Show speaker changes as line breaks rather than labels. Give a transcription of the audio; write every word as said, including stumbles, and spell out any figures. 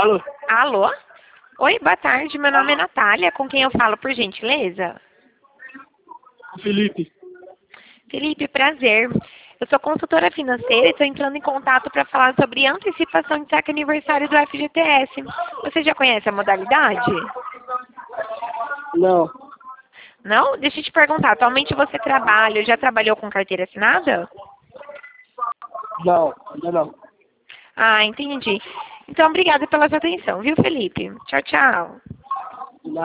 Alô?
Alô? Oi, boa tarde. Meu nome é Natália. Com quem eu falo, por gentileza?
Felipe.
Felipe, prazer. Eu sou consultora financeira e estou entrando em contato para falar sobre antecipação de saque aniversário do F G T S. Você já conhece a modalidade?
Não.
Não? Deixa eu te perguntar. Atualmente você trabalha, já trabalhou com carteira assinada?
Não, ainda não.
Ah, entendi. Então, obrigada pela sua atenção, viu, Felipe? Tchau, tchau.